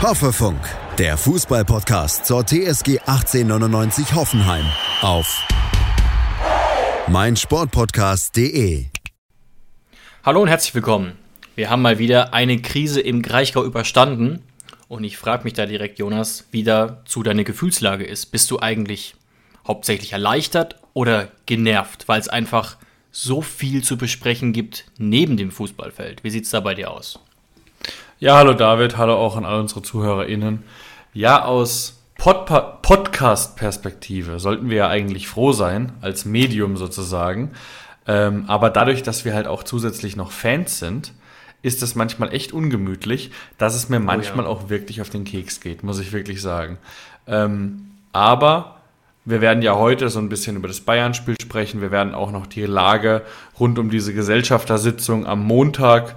Hoffefunk, der Fußball-Podcast zur TSG 1899 Hoffenheim auf meinsportpodcast.de. Hallo und herzlich willkommen. Wir haben mal wieder eine Krise im Kraichgau überstanden und ich frage mich da direkt, Jonas, wie dazu deine Gefühlslage ist. Bist du eigentlich hauptsächlich erleichtert oder genervt, weil es einfach so viel zu besprechen gibt neben dem Fußballfeld? Wie sieht es da bei dir aus? Ja, hallo David, hallo auch an all unsere ZuhörerInnen. Ja, aus Podcast-Perspektive sollten wir ja eigentlich froh sein, als Medium sozusagen. Aber dadurch, dass wir halt auch zusätzlich noch Fans sind, ist es manchmal echt ungemütlich, dass es mir manchmal auch wirklich auf den Keks geht, muss ich wirklich sagen. Aber wir werden ja heute so ein bisschen über das Bayern-Spiel sprechen. Wir werden auch noch die Lage rund um diese Gesellschaftersitzung am Montag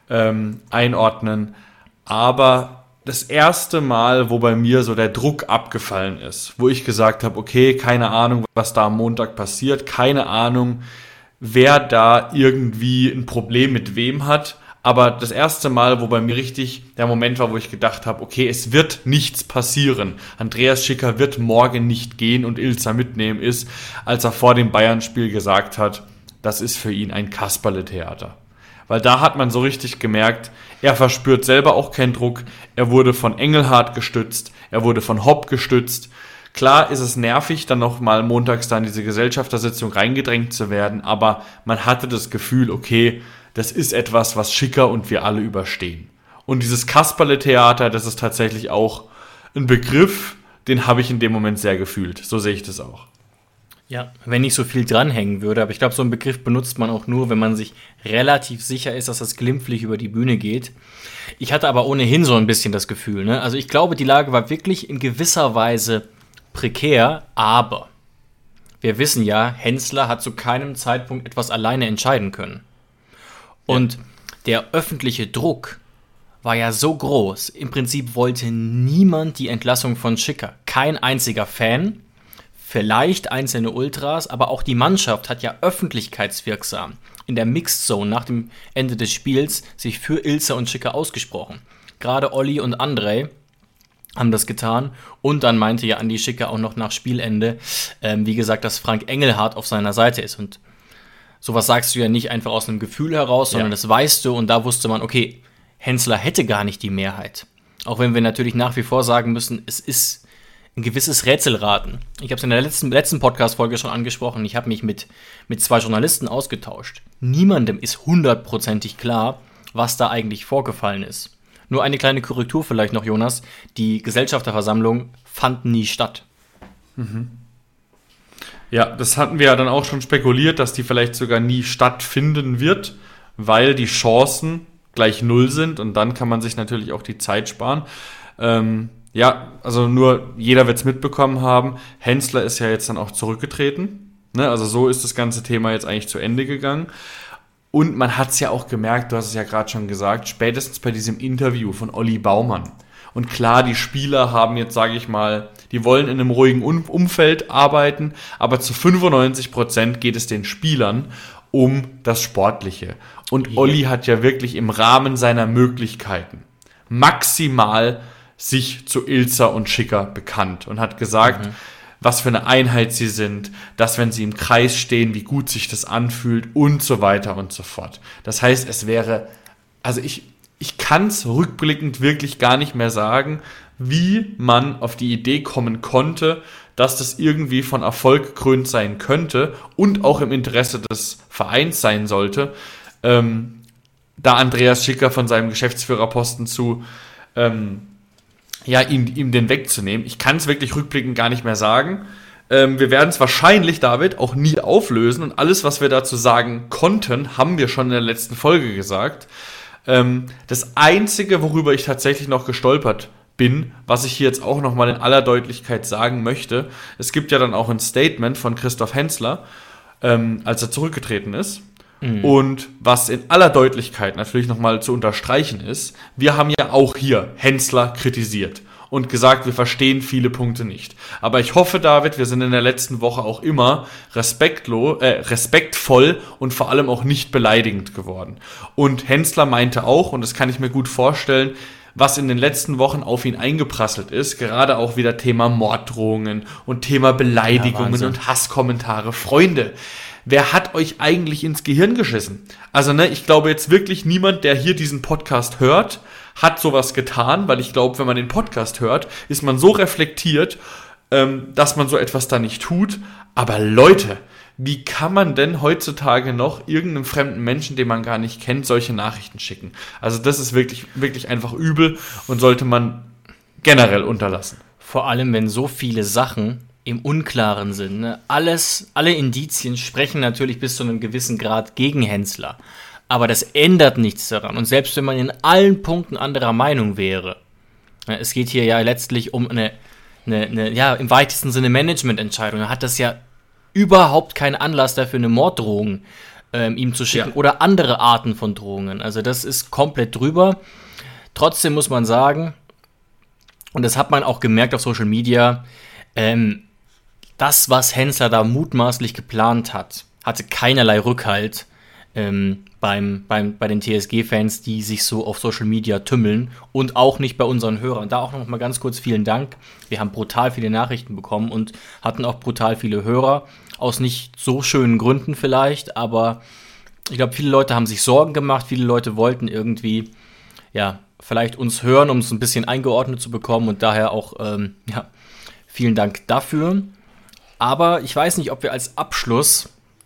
einordnen. Aber das erste Mal, wo bei mir so der Druck abgefallen ist, wo ich gesagt habe, okay, keine Ahnung, was da am Montag passiert, keine Ahnung, wer da irgendwie ein Problem mit wem hat. Aber das erste Mal, wo bei mir richtig der Moment war, wo ich gedacht habe, okay, es wird nichts passieren. Andreas Schicker wird morgen nicht gehen und Ilzer mitnehmen, ist, als er vor dem Bayern-Spiel gesagt hat, das ist für ihn ein Kasperle-Theater. Weil da hat man so richtig gemerkt, er verspürt selber auch keinen Druck. Er wurde von Engelhardt gestützt, er wurde von Hopp gestützt. Klar ist es nervig, dann nochmal montags da in diese Gesellschaftersitzung reingedrängt zu werden, aber man hatte das Gefühl, okay, das ist etwas, was Schicker und wir alle überstehen. Und dieses Kasperle-Theater, das ist tatsächlich auch ein Begriff, den habe ich in dem Moment sehr gefühlt. So sehe ich das auch. Ja, wenn nicht so viel dranhängen würde, aber ich glaube, so einen Begriff benutzt man auch nur, wenn man sich relativ sicher ist, dass das glimpflich über die Bühne geht. Ich hatte aber ohnehin so ein bisschen das Gefühl, ne? Also ich glaube, die Lage war wirklich in gewisser Weise prekär, aber wir wissen ja, Hensler hat zu keinem Zeitpunkt etwas alleine entscheiden können. Und der öffentliche Druck war ja so groß. Im Prinzip wollte niemand die Entlassung von Schicker. Kein einziger Fan, vielleicht einzelne Ultras, aber auch die Mannschaft hat ja öffentlichkeitswirksam in der Mixed Zone nach dem Ende des Spiels sich für Ilzer und Schicker ausgesprochen. Gerade Olli und André haben das getan und dann meinte ja Andi Schicker auch noch nach Spielende, wie gesagt, dass Frank Engelhardt auf seiner Seite ist und sowas sagst du ja nicht einfach aus einem Gefühl heraus, sondern das weißt du und da wusste man, okay, Hensler hätte gar nicht die Mehrheit. Auch wenn wir natürlich nach wie vor sagen müssen, es ist ein gewisses Rätselraten. Ich habe es in der letzten Podcast-Folge schon angesprochen, ich habe mich mit 2 Journalisten ausgetauscht. Niemandem ist 100%ig klar, was da eigentlich vorgefallen ist. Nur eine kleine Korrektur vielleicht noch, Jonas. Die Gesellschafterversammlung fand nie statt. Ja, das hatten wir ja dann auch schon spekuliert, dass die vielleicht sogar nie stattfinden wird, weil die Chancen gleich 0 sind und dann kann man sich natürlich auch die Zeit sparen. Also nur jeder wird es mitbekommen haben, Hensler ist ja jetzt dann auch zurückgetreten. Ne? Also so ist das ganze Thema jetzt eigentlich zu Ende gegangen. Und man hat es ja auch gemerkt, du hast es ja gerade schon gesagt, spätestens bei diesem Interview von Olli Baumann. Und klar, die Spieler haben jetzt, sage ich mal, die wollen in einem ruhigen Umfeld arbeiten, aber zu 95% geht es den Spielern um das Sportliche. Und Olli hat ja wirklich im Rahmen seiner Möglichkeiten maximal sich zu Ilzer und Schicker bekannt und hat gesagt, was für eine Einheit sie sind, dass wenn sie im Kreis stehen, wie gut sich das anfühlt und so weiter und so fort. Das heißt, es wäre, also ich kann es rückblickend wirklich gar nicht mehr sagen, wie man auf die Idee kommen konnte, dass das irgendwie von Erfolg gekrönt sein könnte und auch im Interesse des Vereins sein sollte, da Andreas Schicker von seinem Geschäftsführerposten zu ihm den wegzunehmen. Ich kann es wirklich rückblickend gar nicht mehr sagen. Wir werden es wahrscheinlich, David, auch nie auflösen und alles, was wir dazu sagen konnten, haben wir schon in der letzten Folge gesagt. Das Einzige, worüber ich tatsächlich noch gestolpert bin, was ich hier jetzt auch nochmal in aller Deutlichkeit sagen möchte, es gibt ja dann auch ein Statement von Christoph Hensler, als er zurückgetreten ist. Und was in aller Deutlichkeit natürlich nochmal zu unterstreichen ist, wir haben ja auch hier Hensler kritisiert und gesagt, wir verstehen viele Punkte nicht. Aber ich hoffe, David, wir sind in der letzten Woche auch immer respektvoll und vor allem auch nicht beleidigend geworden. Und Hensler meinte auch, und das kann ich mir gut vorstellen, was in den letzten Wochen auf ihn eingeprasselt ist, gerade auch wieder Thema Morddrohungen und Thema Beleidigungen und Hasskommentare. Freunde, wer hat euch eigentlich ins Gehirn geschissen? Also, ich glaube jetzt wirklich niemand, der hier diesen Podcast hört, hat sowas getan, weil ich glaube, wenn man den Podcast hört, ist man so reflektiert, dass man so etwas da nicht tut. Aber Leute, wie kann man denn heutzutage noch irgendeinem fremden Menschen, den man gar nicht kennt, solche Nachrichten schicken? Also das ist wirklich, wirklich einfach übel und sollte man generell unterlassen. Vor allem, wenn so viele Sachen im Unklaren sind. Ne? Alle Indizien sprechen natürlich bis zu einem gewissen Grad gegen Hensler. Aber das ändert nichts daran. Und selbst wenn man in allen Punkten anderer Meinung wäre, es geht hier ja letztlich um eine im weitesten Sinne Managemententscheidung, dann hat das ja überhaupt keinen Anlass dafür, eine Morddrohung ihm zu schicken oder andere Arten von Drohungen. Also das ist komplett drüber. Trotzdem muss man sagen, und das hat man auch gemerkt auf Social Media, das, was Hensler da mutmaßlich geplant hat, hatte keinerlei Rückhalt bei den TSG-Fans, die sich so auf Social Media tümmeln und auch nicht bei unseren Hörern. Da auch noch mal ganz kurz vielen Dank. Wir haben brutal viele Nachrichten bekommen und hatten auch brutal viele Hörer, aus nicht so schönen Gründen vielleicht, aber ich glaube, viele Leute haben sich Sorgen gemacht, viele Leute wollten irgendwie, vielleicht uns hören, um es ein bisschen eingeordnet zu bekommen und daher auch, vielen Dank dafür. Aber ich weiß nicht, ob wir als Abschluss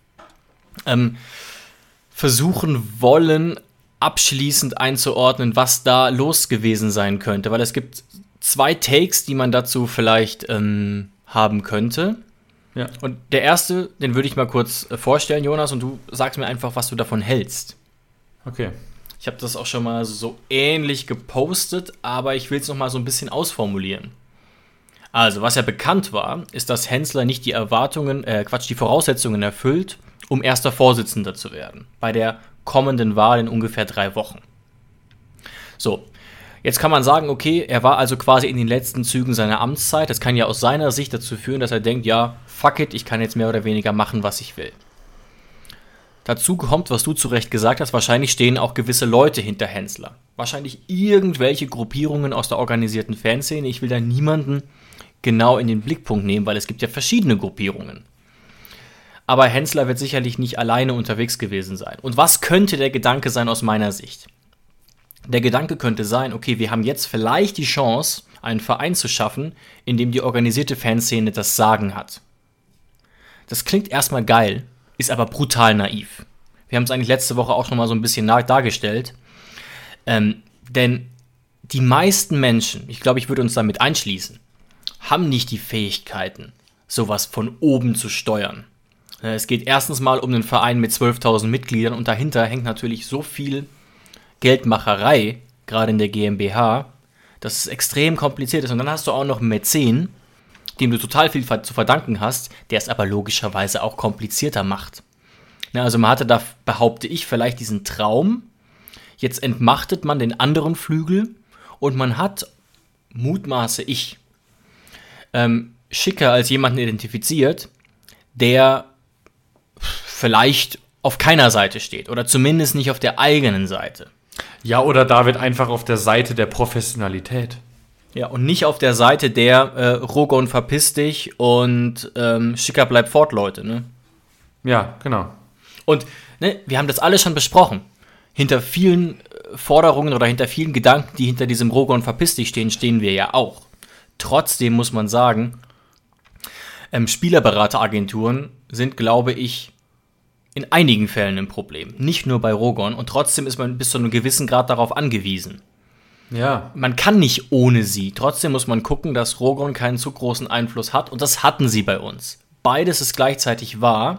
versuchen wollen, abschließend einzuordnen, was da los gewesen sein könnte. Weil es gibt 2 Takes, die man dazu vielleicht haben könnte. Ja. Und der erste, den würde ich mal kurz vorstellen, Jonas, und du sagst mir einfach, was du davon hältst. Okay. Ich habe das auch schon mal so ähnlich gepostet, aber ich will es noch mal so ein bisschen ausformulieren. Also, was ja bekannt war, ist, dass Hensler nicht die Voraussetzungen erfüllt, um erster Vorsitzender zu werden, bei der kommenden Wahl in ungefähr 3 Wochen. So, jetzt kann man sagen, okay, er war also quasi in den letzten Zügen seiner Amtszeit. Das kann ja aus seiner Sicht dazu führen, dass er denkt, ja, fuck it, ich kann jetzt mehr oder weniger machen, was ich will. Dazu kommt, was du zu Recht gesagt hast, wahrscheinlich stehen auch gewisse Leute hinter Hensler. Wahrscheinlich irgendwelche Gruppierungen aus der organisierten Fanszene. Ich will da niemanden genau in den Blickpunkt nehmen, weil es gibt ja verschiedene Gruppierungen. Aber Hensler wird sicherlich nicht alleine unterwegs gewesen sein. Und was könnte der Gedanke sein aus meiner Sicht? Der Gedanke könnte sein, okay, wir haben jetzt vielleicht die Chance, einen Verein zu schaffen, in dem die organisierte Fanszene das Sagen hat. Das klingt erstmal geil, ist aber brutal naiv. Wir haben es eigentlich letzte Woche auch schon mal so ein bisschen dargestellt. Denn die meisten Menschen, ich glaube, ich würde uns damit einschließen, haben nicht die Fähigkeiten, sowas von oben zu steuern. Es geht erstens mal um einen Verein mit 12.000 Mitgliedern und dahinter hängt natürlich so viel Geldmacherei, gerade in der GmbH, dass es extrem kompliziert ist. Und dann hast du auch noch einen Mäzen, dem du total viel zu verdanken hast, der es aber logischerweise auch komplizierter macht. Also man hatte da, behaupte ich, vielleicht diesen Traum, jetzt entmachtet man den anderen Flügel und man hat, mutmaße ich, Schicker als jemanden identifiziert, der vielleicht auf keiner Seite steht oder zumindest nicht auf der eigenen Seite. Ja, oder David einfach auf der Seite der Professionalität. Ja, und nicht auf der Seite der Rogon verpiss dich und Schicker bleibt fort, Leute, ne? Ja, genau. Und wir haben das alles schon besprochen. Hinter vielen Forderungen oder hinter vielen Gedanken, die hinter diesem Rogon verpiss dich stehen, stehen wir ja auch. Trotzdem muss man sagen, Spielerberateragenturen sind, glaube ich, in einigen Fällen ein Problem. Nicht nur bei Rogon. Und trotzdem ist man bis zu einem gewissen Grad darauf angewiesen. Ja. Man kann nicht ohne sie. Trotzdem muss man gucken, dass Rogon keinen zu großen Einfluss hat. Und das hatten sie bei uns. Beides ist gleichzeitig wahr.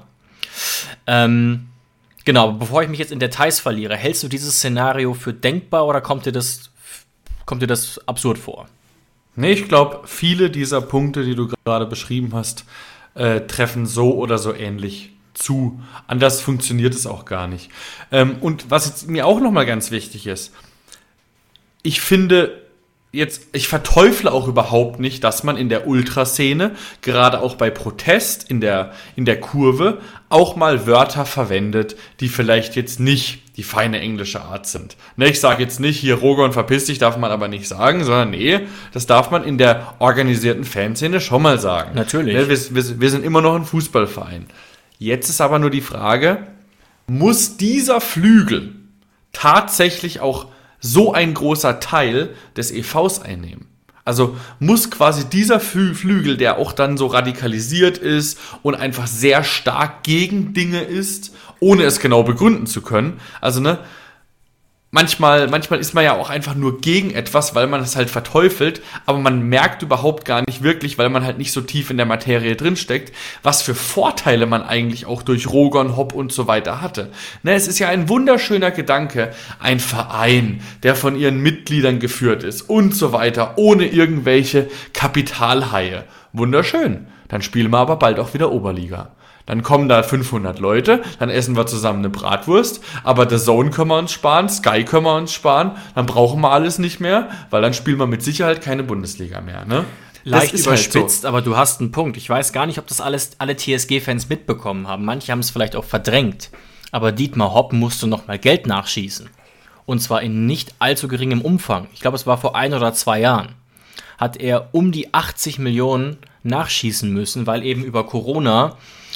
Genau, aber bevor ich mich jetzt in Details verliere, hältst du dieses Szenario für denkbar oder kommt dir das absurd vor? Nee, ich glaube, viele dieser Punkte, die du gerade beschrieben hast, treffen so oder so ähnlich zu. Anders funktioniert es auch gar nicht. Und was jetzt mir auch nochmal ganz wichtig ist, ich finde, ich verteufle auch überhaupt nicht, dass man in der Ultraszene, gerade auch bei Protest in der Kurve, auch mal Wörter verwendet, die vielleicht jetzt nicht die feine englische Art sind. Ne, ich sage jetzt nicht, hier Rogon verpiss dich, darf man aber nicht sagen, sondern nee, das darf man in der organisierten Fanszene schon mal sagen. Natürlich. Ne, wir sind immer noch ein Fußballverein. Jetzt ist aber nur die Frage, muss dieser Flügel tatsächlich auch so ein großer Teil des EVs einnehmen? Also muss quasi dieser Flügel, der auch dann so radikalisiert ist und einfach sehr stark gegen Dinge ist, ohne es genau begründen zu können. Also manchmal ist man ja auch einfach nur gegen etwas, weil man es halt verteufelt, aber man merkt überhaupt gar nicht wirklich, weil man halt nicht so tief in der Materie drinsteckt, was für Vorteile man eigentlich auch durch Rogon, Hopp und so weiter hatte. Ne, es ist ja ein wunderschöner Gedanke, ein Verein, der von ihren Mitgliedern geführt ist und so weiter, ohne irgendwelche Kapitalhaie. Wunderschön. Dann spielen wir aber bald auch wieder Oberliga. Dann kommen da 500 Leute, dann essen wir zusammen eine Bratwurst, aber The Zone können wir uns sparen, Sky können wir uns sparen, dann brauchen wir alles nicht mehr, weil dann spielen wir mit Sicherheit keine Bundesliga mehr. Ne? Leicht überspitzt, aber du hast einen Punkt. Ich weiß gar nicht, ob das alle TSG-Fans mitbekommen haben. Manche haben es vielleicht auch verdrängt. Aber Dietmar Hopp musste nochmal Geld nachschießen. Und zwar in nicht allzu geringem Umfang. Ich glaube, es war vor 1 oder 2 Jahren. Hat er um die 80 Millionen nachschießen müssen, weil eben über Corona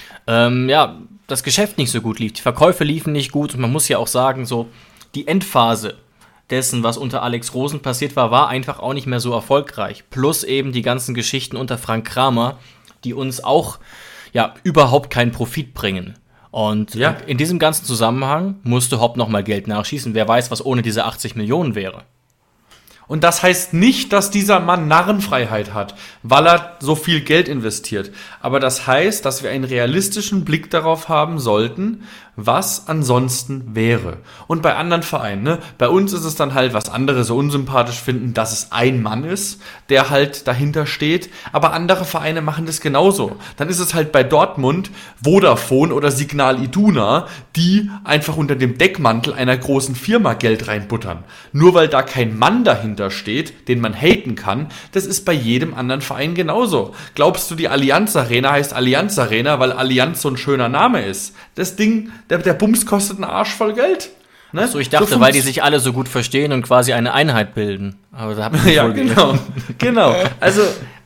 das Geschäft nicht so gut lief. Die Verkäufe liefen nicht gut und man muss ja auch sagen, so die Endphase dessen, was unter Alex Rosen passiert war einfach auch nicht mehr so erfolgreich. Plus eben die ganzen Geschichten unter Frank Kramer, die uns auch überhaupt keinen Profit bringen. Und in diesem ganzen Zusammenhang musste Hopp nochmal Geld nachschießen. Wer weiß, was ohne diese 80 Millionen wäre. Und das heißt nicht, dass dieser Mann Narrenfreiheit hat, weil er so viel Geld investiert. Aber das heißt, dass wir einen realistischen Blick darauf haben sollten, was ansonsten wäre. Und bei anderen Vereinen, ne? Bei uns ist es dann halt, was andere so unsympathisch finden, dass es ein Mann ist, der halt dahinter steht. Aber andere Vereine machen das genauso. Dann ist es halt bei Dortmund Vodafone oder Signal Iduna, die einfach unter dem Deckmantel einer großen Firma Geld reinbuttern. Nur weil da kein Mann dahinter steht, den man haten kann, das ist bei jedem anderen Verein genauso. Glaubst du, die Allianz Arena heißt Allianz Arena, weil Allianz so ein schöner Name ist? Das Ding, der Bums kostet einen Arsch voll Geld. Ne? So, ich dachte, weil die sich alle so gut verstehen und quasi eine Einheit bilden. Aber da habt ihr ja, genau. Also,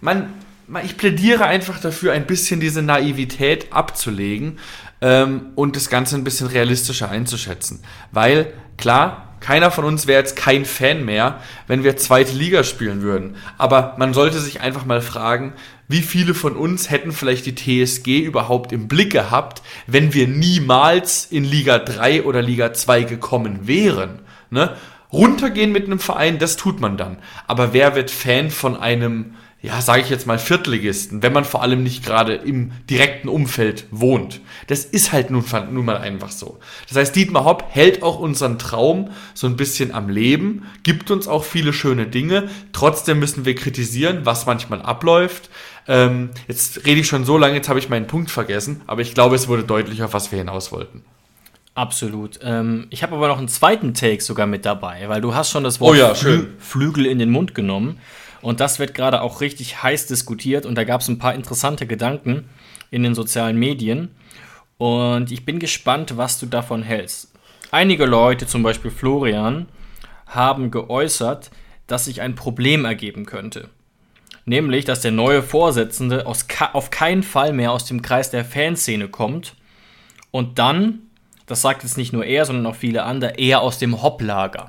ich plädiere einfach dafür, ein bisschen diese Naivität abzulegen und das Ganze ein bisschen realistischer einzuschätzen. Weil, klar, keiner von uns wäre jetzt kein Fan mehr, wenn wir 2. Liga spielen würden. Aber man sollte sich einfach mal fragen, wie viele von uns hätten vielleicht die TSG überhaupt im Blick gehabt, wenn wir niemals in Liga 3 oder Liga 2 gekommen wären. Ne? Runtergehen mit einem Verein, das tut man dann. Aber wer wird Fan von einem, sage ich jetzt mal, Viertligisten, wenn man vor allem nicht gerade im direkten Umfeld wohnt? Das ist halt nun mal einfach so. Das heißt, Dietmar Hopp hält auch unseren Traum so ein bisschen am Leben, gibt uns auch viele schöne Dinge. Trotzdem müssen wir kritisieren, was manchmal abläuft. Jetzt rede ich schon so lange, jetzt habe ich meinen Punkt vergessen, aber ich glaube, es wurde deutlich, auf was wir hinaus wollten. Absolut. Ich habe aber noch einen zweiten Take sogar mit dabei, weil du hast schon das Wort Flügel in den Mund genommen. Und das wird gerade auch richtig heiß diskutiert und da gab es ein paar interessante Gedanken in den sozialen Medien. Und ich bin gespannt, was du davon hältst. Einige Leute, zum Beispiel Florian, haben geäußert, dass sich ein Problem ergeben könnte. Nämlich, dass der neue Vorsitzende auf keinen Fall mehr aus dem Kreis der Fanszene kommt und dann, das sagt jetzt nicht nur er, sondern auch viele andere, eher aus dem Hopp-Lager.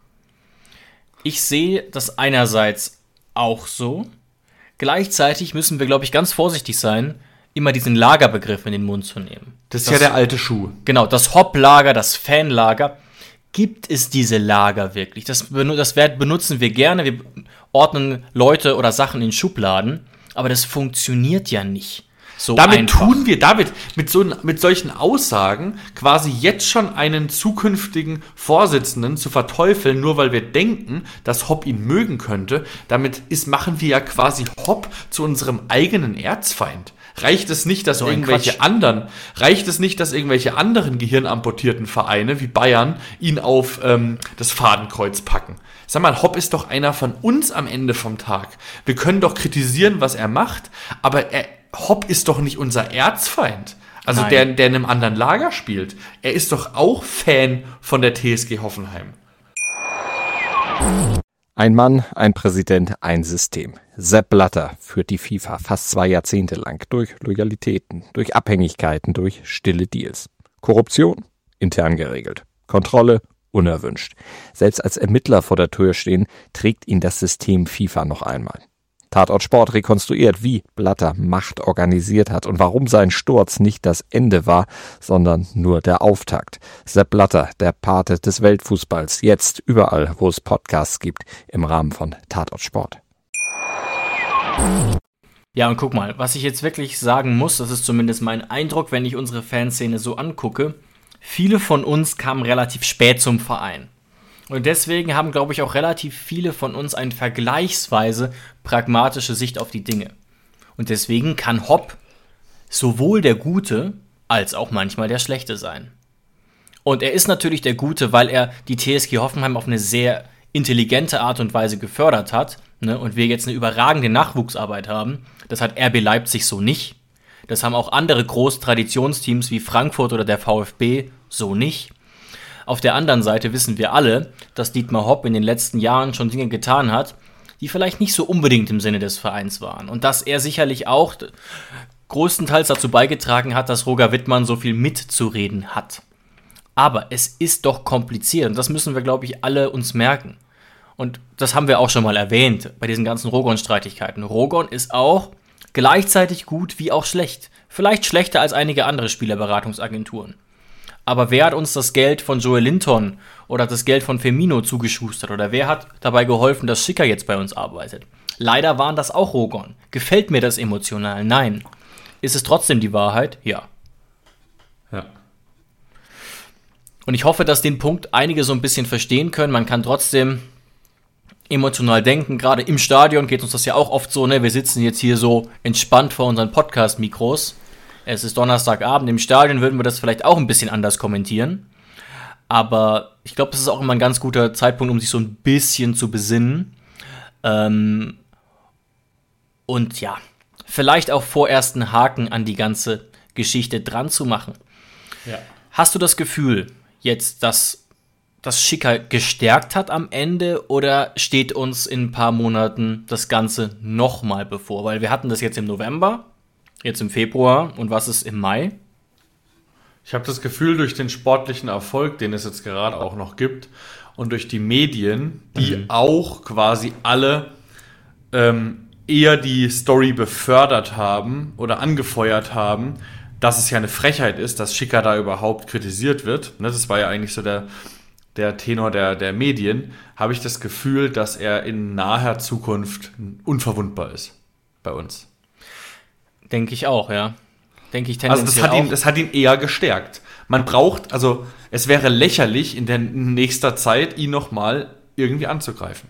Ich sehe das einerseits auch so. Gleichzeitig müssen wir, glaube ich, ganz vorsichtig sein, immer diesen Lagerbegriff in den Mund zu nehmen. Das ist ja der alte Schuh. Genau, das Hopp-Lager, das Fanlager. Gibt es diese Lager wirklich? Das benutzen wir gerne. Wir ordnen Leute oder Sachen in Schubladen, aber das funktioniert ja nicht. So damit einfach. Tun wir mit solchen Aussagen quasi jetzt schon einen zukünftigen Vorsitzenden zu verteufeln, nur weil wir denken, dass Hopp ihn mögen könnte. Damit machen wir ja quasi Hopp zu unserem eigenen Erzfeind. Reicht es nicht, dass irgendwelche anderen gehirnamputierten Vereine wie Bayern ihn auf das Fadenkreuz packen? Sag mal, Hopp ist doch einer von uns am Ende vom Tag. Wir können doch kritisieren, was er macht, aber Hopp ist doch nicht unser Erzfeind. Also der in einem anderen Lager spielt. Er ist doch auch Fan von der TSG Hoffenheim. Ein Mann, ein Präsident, ein System. Sepp Blatter führt die FIFA fast 2 Jahrzehnte lang durch Loyalitäten, durch Abhängigkeiten, durch stille Deals. Korruption? Intern geregelt. Kontrolle? Unerwünscht. Selbst als Ermittler vor der Tür stehen, trägt ihn das System FIFA noch einmal. Tatort Sport rekonstruiert, wie Blatter Macht organisiert hat und warum sein Sturz nicht das Ende war, sondern nur der Auftakt. Sepp Blatter, der Pate des Weltfußballs, jetzt überall, wo es Podcasts gibt, im Rahmen von Tatort Sport. Ja, und guck mal, was ich jetzt wirklich sagen muss, das ist zumindest mein Eindruck, wenn ich unsere Fanszene so angucke, viele von uns kamen relativ spät zum Verein. Und deswegen haben, glaube ich, auch relativ viele von uns eine vergleichsweise pragmatische Sicht auf die Dinge. Und deswegen kann Hopp sowohl der Gute als auch manchmal der Schlechte sein. Und er ist natürlich der Gute, weil er die TSG Hoffenheim auf eine sehr intelligente Art und Weise gefördert hat, ne? Und wir jetzt eine überragende Nachwuchsarbeit haben. Das hat RB Leipzig so nicht. Das haben auch andere große Traditionsteams wie Frankfurt oder der VfB so nicht. Auf der anderen Seite wissen wir alle, dass Dietmar Hopp in den letzten Jahren schon Dinge getan hat, die vielleicht nicht so unbedingt im Sinne des Vereins waren. Und dass er sicherlich auch größtenteils dazu beigetragen hat, dass Roger Wittmann so viel mitzureden hat. Aber es ist doch kompliziert und das müssen wir, glaube ich, alle uns merken. Und das haben wir auch schon mal erwähnt bei diesen ganzen Rogon-Streitigkeiten. Rogon ist auch gleichzeitig gut wie auch schlecht. Vielleicht schlechter als einige andere Spielerberatungsagenturen. Aber wer hat uns das Geld von Joel Linton oder das Geld von Firmino zugeschustert? Oder wer hat dabei geholfen, dass Schicker jetzt bei uns arbeitet? Leider waren das auch Rogon. Gefällt mir das emotional? Nein. Ist es trotzdem die Wahrheit? Ja. Ja. Und ich hoffe, dass den Punkt einige so ein bisschen verstehen können. Man kann trotzdem emotional denken. Gerade im Stadion geht uns das ja auch oft so, ne? Wir sitzen jetzt hier so entspannt vor unseren Podcast-Mikros. Es ist Donnerstagabend, im Stadion würden wir das vielleicht auch ein bisschen anders kommentieren. Aber ich glaube, das ist auch immer ein ganz guter Zeitpunkt, um sich so ein bisschen zu besinnen. Und ja, vielleicht auch vorerst einen Haken an die ganze Geschichte dran zu machen. Ja. Hast du das Gefühl jetzt, dass das Schicker gestärkt hat am Ende oder steht uns in ein paar Monaten das Ganze nochmal bevor? Weil wir hatten das jetzt im November, jetzt im Februar und was ist im Mai? Ich habe das Gefühl, durch den sportlichen Erfolg, den es jetzt gerade auch noch gibt und durch die Medien, die auch quasi alle eher die Story befördert haben oder angefeuert haben, dass es ja eine Frechheit ist, dass Schicker da überhaupt kritisiert wird. Das war ja eigentlich so der Tenor der Medien. Habe ich das Gefühl, dass er in naher Zukunft unverwundbar ist bei uns. Denke ich auch, ja. Denke ich tendenziell also das hat ihn eher gestärkt. Es wäre lächerlich, in der nächster Zeit ihn nochmal irgendwie anzugreifen.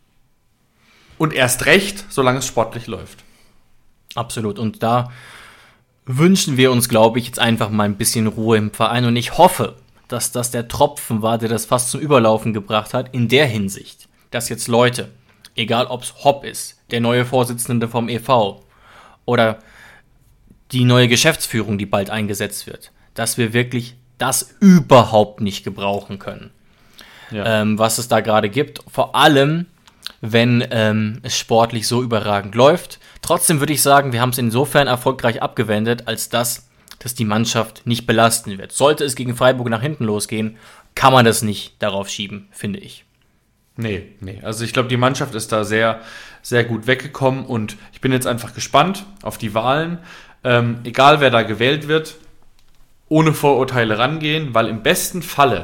Und erst recht, solange es sportlich läuft. Absolut. Und da wünschen wir uns, glaube ich, jetzt einfach mal ein bisschen Ruhe im Verein. Und ich hoffe, dass das der Tropfen war, der das fast zum Überlaufen gebracht hat, in der Hinsicht, dass jetzt Leute, egal ob es Hopp ist, der neue Vorsitzende vom e.V. oder die neue Geschäftsführung, die bald eingesetzt wird, dass wir wirklich das überhaupt nicht gebrauchen können, was es da gerade gibt. Vor allem, wenn es sportlich so überragend läuft. Trotzdem würde ich sagen, wir haben es insofern erfolgreich abgewendet, als dass die Mannschaft nicht belasten wird. Sollte es gegen Freiburg nach hinten losgehen, kann man das nicht darauf schieben, finde ich. Nee. Also ich glaube, die Mannschaft ist da sehr, sehr gut weggekommen und ich bin jetzt einfach gespannt auf die Wahlen. Egal, wer da gewählt wird, ohne Vorurteile rangehen, weil im besten Falle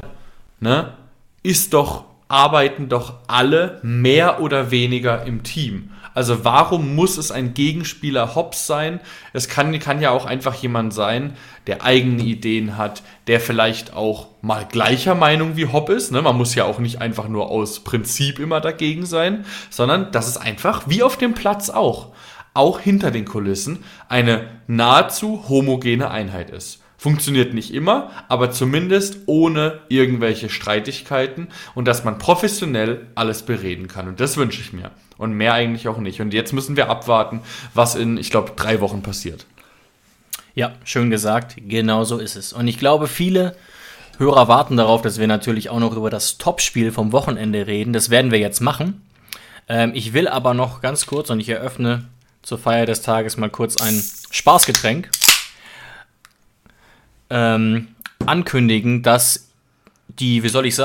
arbeiten doch alle mehr oder weniger im Team. Also warum muss es ein Gegenspieler Hops sein? Es kann ja auch einfach jemand sein, der eigene Ideen hat, der vielleicht auch mal gleicher Meinung wie Hopp ist. Man muss ja auch nicht einfach nur aus Prinzip immer dagegen sein, sondern das ist einfach wie auf dem Platz auch. auch hinter den Kulissen eine nahezu homogene Einheit ist. Funktioniert nicht immer, aber zumindest ohne irgendwelche Streitigkeiten und dass man professionell alles bereden kann. Und das wünsche ich mir. Und mehr eigentlich auch nicht. Und jetzt müssen wir abwarten, was in, ich glaube, 3 Wochen passiert. Ja, schön gesagt. Genau so ist es. Und ich glaube, viele Hörer warten darauf, dass wir natürlich auch noch über das Topspiel vom Wochenende reden. Das werden wir jetzt machen. Ich will aber noch ganz kurz, und ich eröffne zur Feier des Tages mal kurz ein Spaßgetränk, ankündigen, dass die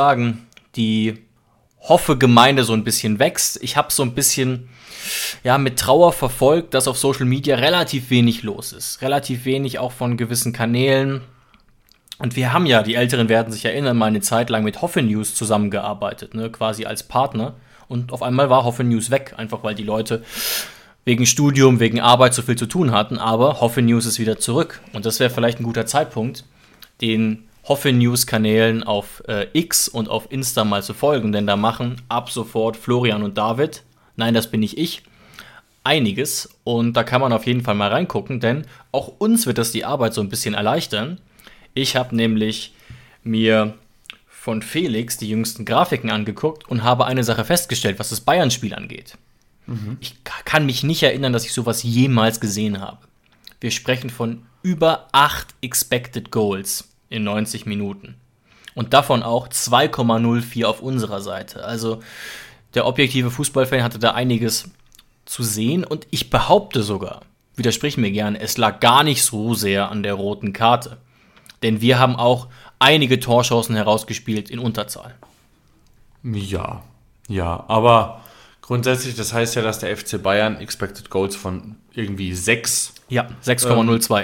Hoffe-Gemeinde so ein bisschen wächst. Ich habe so ein bisschen mit Trauer verfolgt, dass auf Social Media relativ wenig los ist. Relativ wenig auch von gewissen Kanälen. Und wir haben ja, die Älteren werden sich erinnern, mal eine Zeit lang mit Hoffe News zusammengearbeitet, ne, quasi als Partner. Und auf einmal war Hoffe News weg, einfach weil die Leute wegen Studium, wegen Arbeit so viel zu tun hatten. Aber Hoffe News ist wieder zurück. Und das wäre vielleicht ein guter Zeitpunkt, den Hoffe News-Kanälen auf X und auf Insta mal zu folgen. Denn da machen ab sofort Florian und David, nein, das bin nicht ich, einiges. Und da kann man auf jeden Fall mal reingucken, denn auch uns wird das die Arbeit so ein bisschen erleichtern. Ich habe nämlich mir von Felix die jüngsten Grafiken angeguckt und habe eine Sache festgestellt, was das Bayern-Spiel angeht. Ich kann mich nicht erinnern, dass ich sowas jemals gesehen habe. Wir sprechen von über 8 Expected Goals in 90 Minuten. Und davon auch 2,04 auf unserer Seite. Also der objektive Fußballfan hatte da einiges zu sehen. Und ich behaupte sogar, widersprich mir gern, es lag gar nicht so sehr an der roten Karte. Denn wir haben auch einige Torchancen herausgespielt in Unterzahl. Ja, aber grundsätzlich, das heißt ja, dass der FC Bayern Expected Goals von irgendwie 6. Ja, 6,02.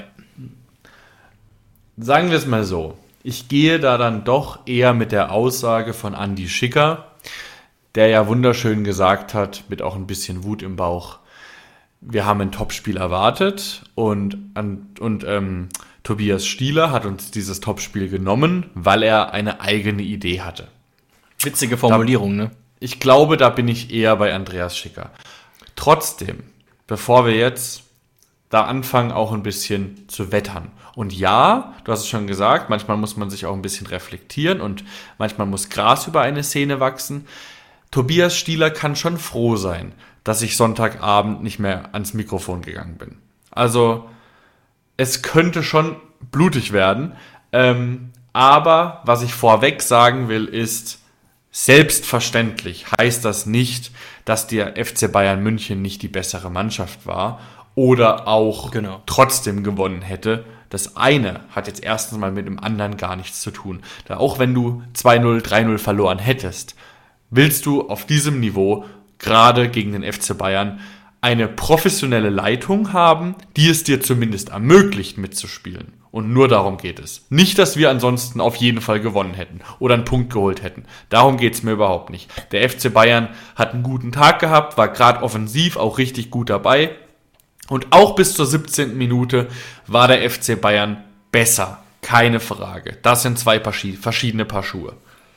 Sagen wir es mal so. Ich gehe da dann doch eher mit der Aussage von Andi Schicker, der ja wunderschön gesagt hat, mit auch ein bisschen Wut im Bauch, wir haben ein Topspiel erwartet und Tobias Stieler hat uns dieses Topspiel genommen, weil er eine eigene Idee hatte. Witzige Formulierung, ne? Ich glaube, da bin ich eher bei Andreas Schicker. Trotzdem, bevor wir jetzt da anfangen, auch ein bisschen zu wettern. Und ja, du hast es schon gesagt, manchmal muss man sich auch ein bisschen reflektieren und manchmal muss Gras über eine Szene wachsen. Tobias Stieler kann schon froh sein, dass ich Sonntagabend nicht mehr ans Mikrofon gegangen bin. Also, es könnte schon blutig werden. Aber was ich vorweg sagen will, ist, selbstverständlich heißt das nicht, dass der FC Bayern München nicht die bessere Mannschaft war oder auch trotzdem gewonnen hätte. Das eine hat jetzt erstens mal mit dem anderen gar nichts zu tun. Da auch wenn du 2-0, 3-0 verloren hättest, willst du auf diesem Niveau gerade gegen den FC Bayern eine professionelle Leitung haben, die es dir zumindest ermöglicht mitzuspielen. Und nur darum geht es. Nicht, dass wir ansonsten auf jeden Fall gewonnen hätten oder einen Punkt geholt hätten. Darum geht es mir überhaupt nicht. Der FC Bayern hat einen guten Tag gehabt, war gerade offensiv auch richtig gut dabei. Und auch bis zur 17. Minute war der FC Bayern besser. Keine Frage. Das sind 2 verschiedene Paar Schuhe.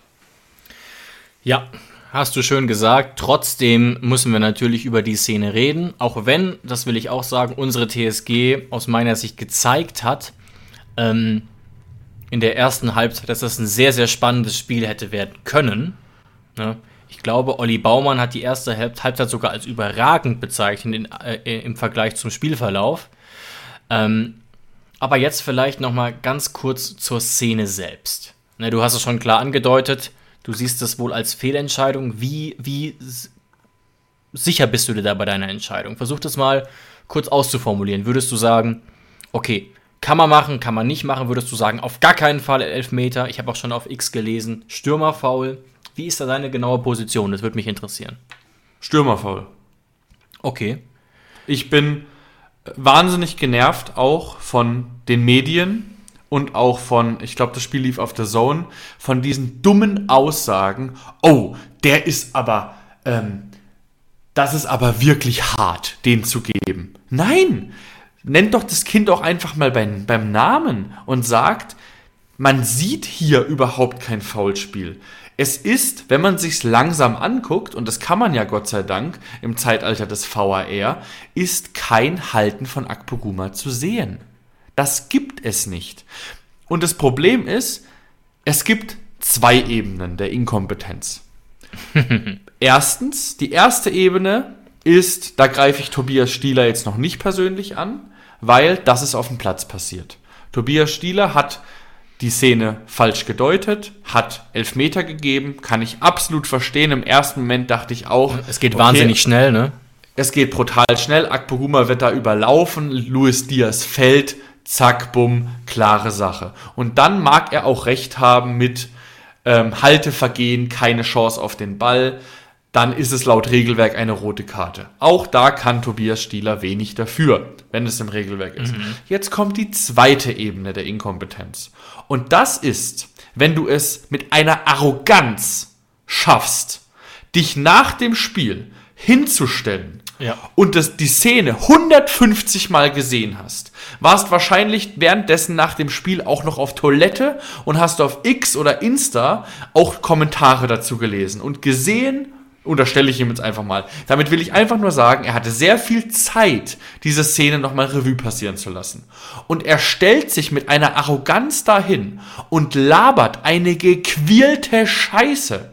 Ja, hast du schön gesagt. Trotzdem müssen wir natürlich über die Szene reden. Auch wenn, das will ich auch sagen, unsere TSG aus meiner Sicht gezeigt hat, in der ersten Halbzeit, dass das ein sehr, sehr spannendes Spiel hätte werden können. Ja, ich glaube, Olli Baumann hat die erste Halbzeit sogar als überragend bezeichnet im Vergleich zum Spielverlauf. Aber jetzt vielleicht nochmal ganz kurz zur Szene selbst. Ne, du hast es schon klar angedeutet, du siehst es wohl als Fehlentscheidung. Wie sicher bist du dir da bei deiner Entscheidung? Versuch das mal kurz auszuformulieren. Würdest du sagen, okay, kann man machen, kann man nicht machen? Würdest du sagen, auf gar keinen Fall Elfmeter? Ich habe auch schon auf X gelesen, Stürmerfoul. Wie ist da deine genaue Position? Das würde mich interessieren. Stürmerfoul. Okay. Ich bin wahnsinnig genervt auch von den Medien und auch von, ich glaube, das Spiel lief auf der Zone, von diesen dummen Aussagen, oh, der ist aber, das ist aber wirklich hart, den zu geben. Nein! Nennt doch das Kind auch einfach mal beim Namen und sagt, man sieht hier überhaupt kein Foulspiel. es ist, wenn man sich's langsam anguckt, und das kann man ja Gott sei Dank im Zeitalter des VAR, ist kein Halten von Akpoguma zu sehen. Das gibt es nicht. Und das Problem ist, es gibt 2 Ebenen der Inkompetenz. Erstens, die erste Ebene ist, da greife ich Tobias Stieler jetzt noch nicht persönlich an, weil das ist auf dem Platz passiert. Tobias Stieler hat die Szene falsch gedeutet, hat Elfmeter gegeben, kann ich absolut verstehen. Im ersten Moment dachte ich auch, es geht wahnsinnig schnell, ne? Es geht brutal schnell, Akpoguma wird da überlaufen, Luis Diaz fällt, zack, bumm, klare Sache. Und dann mag er auch recht haben mit Haltevergehen, keine Chance auf den Ball, dann ist es laut Regelwerk eine rote Karte. Auch da kann Tobias Stieler wenig dafür, wenn es im Regelwerk ist. Jetzt kommt die zweite Ebene der Inkompetenz. Und das ist, wenn du es mit einer Arroganz schaffst, dich nach dem Spiel hinzustellen und die Szene 150 Mal gesehen hast, warst wahrscheinlich währenddessen nach dem Spiel auch noch auf Toilette und hast auf X oder Insta auch Kommentare dazu gelesen und gesehen, unterstelle ich ihm jetzt einfach mal. Damit will ich einfach nur sagen, er hatte sehr viel Zeit, diese Szene nochmal Revue passieren zu lassen. Und er stellt sich mit einer Arroganz dahin und labert eine gequirlte Scheiße.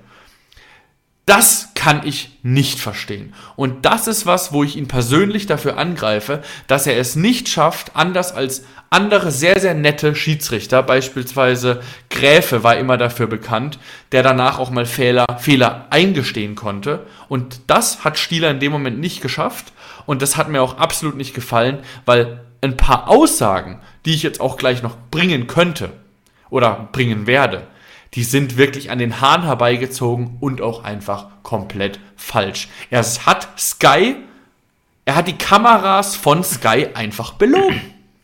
Das kann ich nicht verstehen. Und das ist was, wo ich ihn persönlich dafür angreife, dass er es nicht schafft, anders als andere sehr, sehr nette Schiedsrichter, beispielsweise Gräfe war immer dafür bekannt, der danach auch mal Fehler eingestehen konnte. Und das hat Stieler in dem Moment nicht geschafft. Und das hat mir auch absolut nicht gefallen, weil ein paar Aussagen, die ich jetzt auch gleich noch bringen könnte oder bringen werde, die sind wirklich an den Haaren herbeigezogen und auch einfach komplett falsch. Er hat die Kameras von Sky einfach belogen.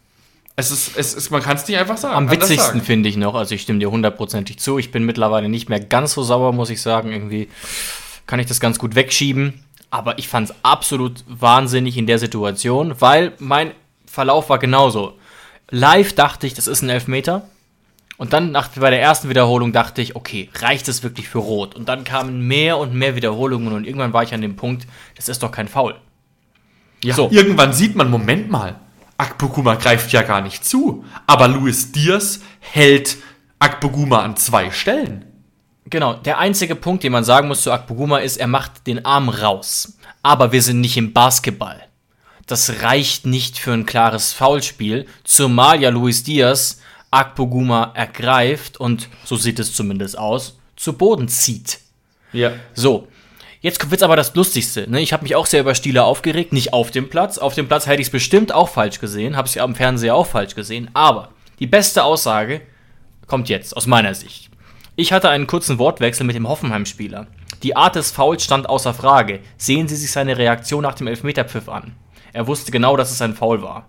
Man kann es nicht einfach sagen. Am witzigsten finde ich noch, also ich stimme dir 100%ig zu, ich bin mittlerweile nicht mehr ganz so sauer, muss ich sagen, irgendwie kann ich das ganz gut wegschieben, aber ich fand es absolut wahnsinnig in der Situation, weil mein Verlauf war genauso. Live dachte ich, das ist ein Elfmeter. Und dann bei der ersten Wiederholung dachte ich, okay, reicht es wirklich für Rot? Und dann kamen mehr und mehr Wiederholungen und irgendwann war ich an dem Punkt, das ist doch kein Foul. Ja, so. Irgendwann sieht man, Moment mal, Akpoguma greift ja gar nicht zu, aber Luis Diaz hält Akpoguma an 2 Stellen. Genau, der einzige Punkt, den man sagen muss zu Akpoguma ist, er macht den Arm raus. Aber wir sind nicht im Basketball. Das reicht nicht für ein klares Foulspiel, zumal ja Luis Diaz Akpoguma ergreift und, so sieht es zumindest aus, zu Boden zieht. Ja. So, jetzt wird's aber das Lustigste. Ne? Ich habe mich auch sehr über Stieler aufgeregt, nicht auf dem Platz. Auf dem Platz hätte ich es bestimmt auch falsch gesehen, habe es ja am Fernseher auch falsch gesehen. Aber die beste Aussage kommt jetzt, aus meiner Sicht. Ich hatte einen kurzen Wortwechsel mit dem Hoffenheim-Spieler. Die Art des Fouls stand außer Frage. Sehen Sie sich seine Reaktion nach dem Elfmeterpfiff an. Er wusste genau, dass es ein Foul war.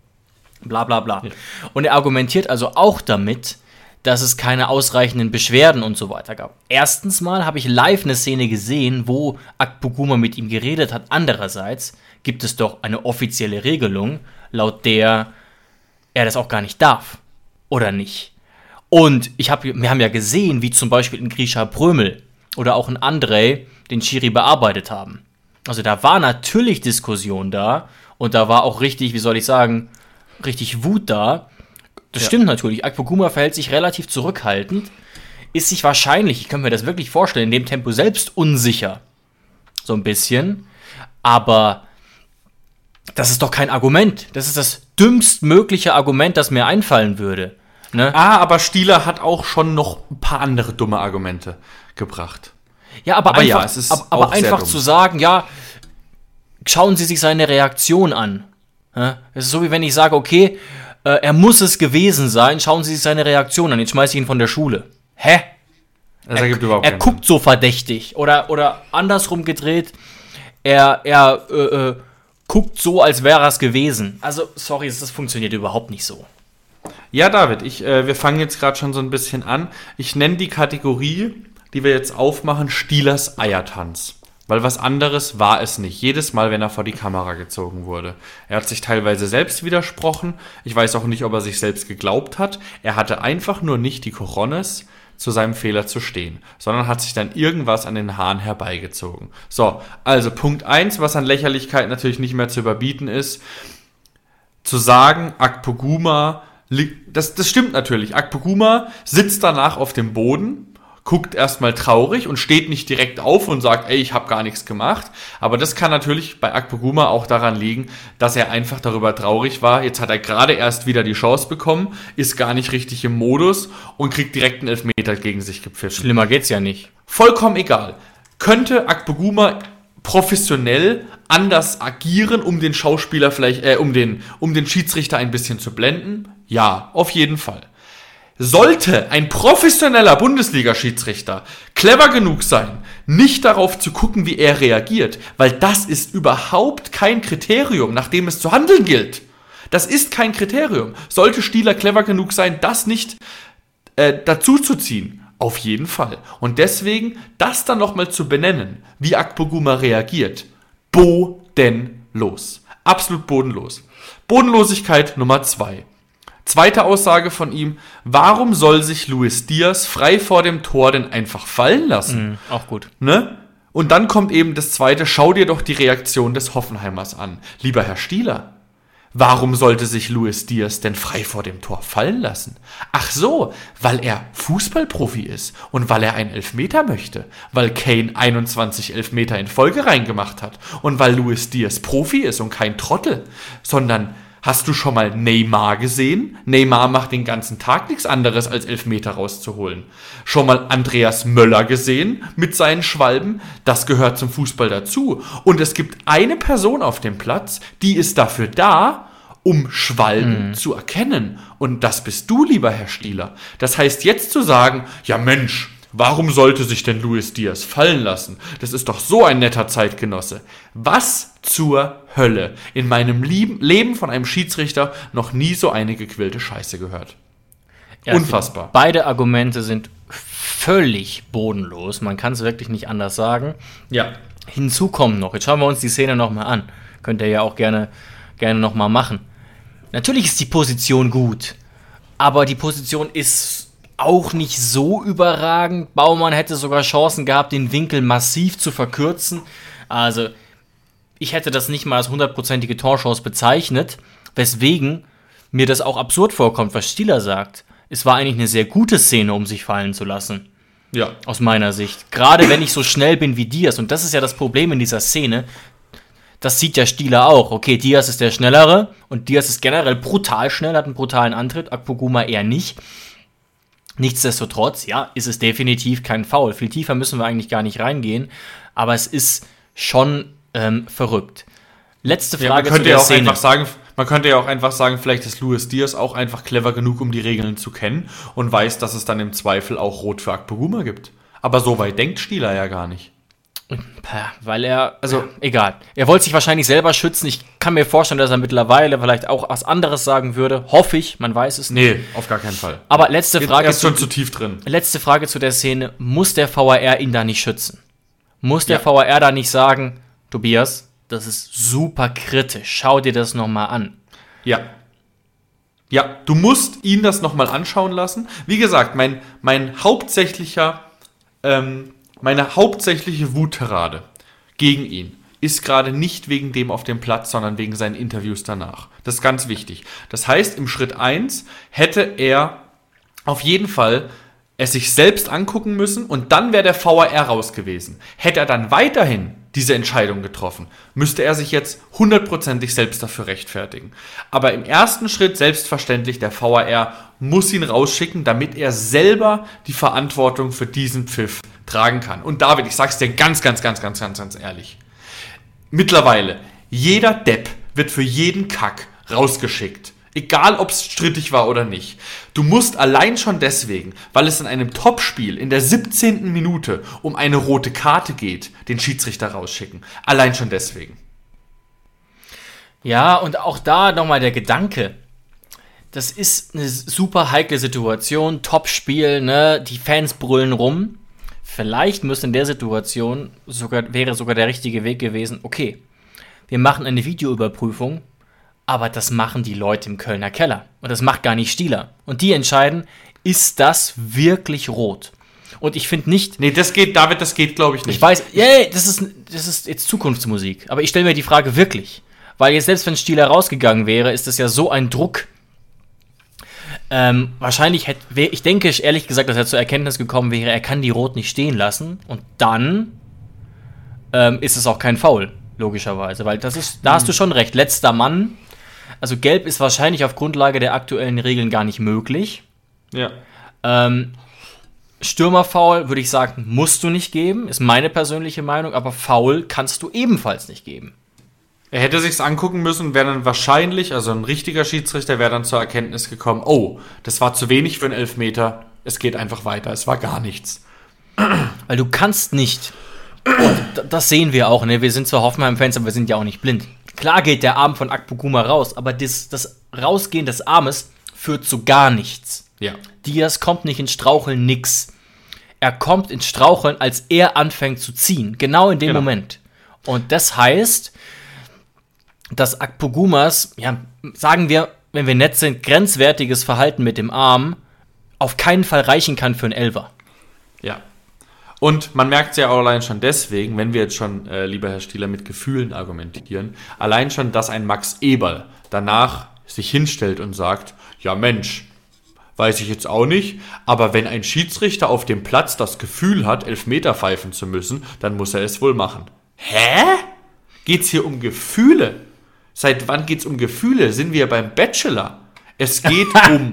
Bla bla bla. Ja. Und er argumentiert also auch damit, dass es keine ausreichenden Beschwerden und so weiter gab. Erstens mal habe ich live eine Szene gesehen, wo Akpoguma mit ihm geredet hat. Andererseits gibt es doch eine offizielle Regelung, laut der er das auch gar nicht darf. Oder nicht? Und wir haben ja gesehen, wie zum Beispiel in Grisha Prömel oder auch in Andrei den Schiri bearbeitet haben. Also da war natürlich Diskussion da und da war auch richtig, wie soll ich sagen, richtig Wut da. Das stimmt natürlich. Akpoguma verhält sich relativ zurückhaltend, ist sich wahrscheinlich, ich kann mir das wirklich vorstellen, in dem Tempo selbst unsicher. So ein bisschen. Aber das ist doch kein Argument. Das ist das dümmstmögliche Argument, das mir einfallen würde. Ne? Aber Stieler hat auch schon noch ein paar andere dumme Argumente gebracht. Ja, aber einfach zu sagen, ja, schauen Sie sich seine Reaktion an. Es ist so, wie wenn ich sage, okay, er muss es gewesen sein, schauen Sie sich seine Reaktion an, jetzt schmeiße ich ihn von der Schule. Hä? Das ergibt überhaupt er guckt so verdächtig. Oder andersrum gedreht, er guckt so, als wäre es gewesen. Also, sorry, das funktioniert überhaupt nicht so. Ja, David, wir fangen jetzt gerade schon so ein bisschen an. Ich nenne die Kategorie, die wir jetzt aufmachen, Stielers Eiertanz. Weil was anderes war es nicht. Jedes Mal, wenn er vor die Kamera gezogen wurde. Er hat sich teilweise selbst widersprochen. Ich weiß auch nicht, ob er sich selbst geglaubt hat. Er hatte einfach nur nicht die Cojones, zu seinem Fehler zu stehen, sondern hat sich dann irgendwas an den Haaren herbeigezogen. So, also Punkt 1, was an Lächerlichkeit natürlich nicht mehr zu überbieten ist, zu sagen, Akpoguma, das stimmt natürlich, Akpoguma sitzt danach auf dem Boden, guckt erstmal traurig und steht nicht direkt auf und sagt, ey, ich habe gar nichts gemacht. Aber das kann natürlich bei Akpoguma auch daran liegen, dass er einfach darüber traurig war. Jetzt hat er gerade erst wieder die Chance bekommen, ist gar nicht richtig im Modus und kriegt direkt einen Elfmeter gegen sich gepfiffen. Schlimmer geht's ja nicht. Vollkommen egal. Könnte Akpoguma professionell anders agieren, um den Schauspieler vielleicht, um den Schiedsrichter ein bisschen zu blenden? Ja, auf jeden Fall. Sollte ein professioneller Bundesliga-Schiedsrichter clever genug sein, nicht darauf zu gucken, wie er reagiert, weil das ist überhaupt kein Kriterium, nach dem es zu handeln gilt. Das ist kein Kriterium. Sollte Stieler clever genug sein, das nicht dazu zu ziehen? Auf jeden Fall. Und deswegen, das dann nochmal zu benennen, wie Akpoguma reagiert, bodenlos. Absolut bodenlos. Bodenlosigkeit Nummer 2. Zweite Aussage von ihm, warum soll sich Luis Diaz frei vor dem Tor denn einfach fallen lassen? Auch gut. Ne? Und dann kommt eben das Zweite, schau dir doch die Reaktion des Hoffenheimers an. Lieber Herr Stieler, warum sollte sich Luis Diaz denn frei vor dem Tor fallen lassen? Ach so, weil er Fußballprofi ist und weil er einen Elfmeter möchte, weil Kane 21 Elfmeter in Folge reingemacht hat und weil Luis Diaz Profi ist und kein Trottel, sondern... Hast du schon mal Neymar gesehen? Neymar macht den ganzen Tag nichts anderes, als Elfmeter rauszuholen. Schon mal Andreas Möller gesehen mit seinen Schwalben? Das gehört zum Fußball dazu. Und es gibt eine Person auf dem Platz, die ist dafür da, um Schwalben zu erkennen. Und das bist du, lieber Herr Stieler. Das heißt, jetzt zu sagen, ja Mensch, warum sollte sich denn Luis Diaz fallen lassen? Das ist doch so ein netter Zeitgenosse. Was zur Hölle? In meinem Leben von einem Schiedsrichter noch nie so eine gequillte Scheiße gehört. Ja, unfassbar. Beide Argumente sind völlig bodenlos. Man kann es wirklich nicht anders sagen. Ja. Hinzu kommt noch, jetzt schauen wir uns die Szene nochmal an. Könnt ihr ja auch gerne nochmal machen. Natürlich ist die Position gut, aber die Position ist auch nicht so überragend. Baumann hätte sogar Chancen gehabt, den Winkel massiv zu verkürzen. Also, ich hätte das nicht mal als 100%ige Torchance bezeichnet, weswegen mir das auch absurd vorkommt, was Stieler sagt. Es war eigentlich eine sehr gute Szene, um sich fallen zu lassen. Ja. Aus meiner Sicht. Gerade wenn ich so schnell bin wie Diaz. Und das ist ja das Problem in dieser Szene. Das sieht ja Stieler auch. Okay, Diaz ist der Schnellere und Diaz ist generell brutal schnell, hat einen brutalen Antritt. Akpoguma eher nicht. Nichtsdestotrotz, ja, ist es definitiv kein Foul. Viel tiefer müssen wir eigentlich gar nicht reingehen. Aber es ist schon verrückt. Letzte Frage zu der Szene. Man könnte ja auch einfach sagen, vielleicht ist Luis Diaz auch einfach clever genug, um die Regeln zu kennen und weiß, dass es dann im Zweifel auch Rot für Akpoguma gibt. Aber so weit denkt Stieler ja gar nicht. Weil egal. Er wollte sich wahrscheinlich selber schützen. Ich kann mir vorstellen, dass er mittlerweile vielleicht auch was anderes sagen würde. Hoffe ich, man weiß es nicht. Nee, auf gar keinen Fall. Aber letzte Frage. Er ist schon zu tief drin. Letzte Frage zu der Szene. Muss der VAR ihn da nicht schützen? Muss der VAR da nicht sagen, Tobias, das ist super kritisch. Schau dir das nochmal an. Ja. Ja, du musst ihn das nochmal anschauen lassen. Wie gesagt, meine hauptsächliche Wuttirade gegen ihn ist gerade nicht wegen dem auf dem Platz, sondern wegen seinen Interviews danach. Das ist ganz wichtig. Das heißt, im Schritt 1 hätte er auf jeden Fall es sich selbst angucken müssen und dann wäre der VAR raus gewesen. Hätte er dann weiterhin diese Entscheidung getroffen, müsste er sich jetzt 100%ig selbst dafür rechtfertigen. Aber im ersten Schritt selbstverständlich, der VAR muss ihn rausschicken, damit er selber die Verantwortung für diesen Pfiff tragen kann. Und David, ich sag's dir ganz ehrlich. Mittlerweile, jeder Depp wird für jeden Kack rausgeschickt. Egal, ob es strittig war oder nicht. Du musst allein schon deswegen, weil es in einem Topspiel in der 17. Minute um eine rote Karte geht, den Schiedsrichter rausschicken. Allein schon deswegen. Ja, und auch da nochmal der Gedanke. Das ist eine super heikle Situation, Topspiel, ne? Die Fans brüllen rum. vielleicht müsste in der Situation wäre sogar der richtige Weg gewesen, okay, wir machen eine Videoüberprüfung, aber das machen die Leute im Kölner Keller. Und das macht gar nicht Stieler. Und die entscheiden, ist das wirklich rot? Und ich finde nicht... Nee, das geht, David, das geht, glaube ich, nicht. Ich weiß, das ist jetzt Zukunftsmusik. Aber ich stelle mir die Frage wirklich. Weil jetzt selbst wenn Stieler rausgegangen wäre, ist das ja so ein Druck. Wahrscheinlich ich denke ehrlich gesagt, dass er zur Erkenntnis gekommen wäre, er kann die Rot nicht stehen lassen. Und dann ist es auch kein Foul, logischerweise. Weil da hast du schon recht. Letzter Mann. Also Gelb ist wahrscheinlich auf Grundlage der aktuellen Regeln gar nicht möglich. Ja. Stürmerfoul, würde ich sagen, musst du nicht geben. Ist meine persönliche Meinung. Aber Foul kannst du ebenfalls nicht geben. Er hätte sich's angucken müssen, wäre dann wahrscheinlich, also ein richtiger Schiedsrichter wäre dann zur Erkenntnis gekommen, oh, das war zu wenig für einen Elfmeter, es geht einfach weiter, es war gar nichts. Weil du kannst nicht, und das sehen wir auch, ne? Wir sind zwar Hoffenheim-Fans, aber wir sind ja auch nicht blind. Klar geht der Arm von Akpoguma raus, aber das Rausgehen des Armes führt zu gar nichts. Ja. Diaz kommt nicht ins Straucheln, nix. Er kommt ins Straucheln, als er anfängt zu ziehen, genau in dem Moment. Und das heißt... dass Akpogumas, ja, sagen wir, wenn wir nett sind, grenzwertiges Verhalten mit dem Arm auf keinen Fall reichen kann für einen Elfer. Ja. Und man merkt es ja auch allein schon deswegen, wenn wir jetzt schon, lieber Herr Stieler, mit Gefühlen argumentieren, allein schon, dass ein Max Eberl danach sich hinstellt und sagt, ja Mensch, weiß ich jetzt auch nicht, aber wenn ein Schiedsrichter auf dem Platz das Gefühl hat, Elfmeter pfeifen zu müssen, dann muss er es wohl machen. Hä? Geht's hier um Gefühle? Seit wann geht's um Gefühle? Sind wir beim Bachelor? Es geht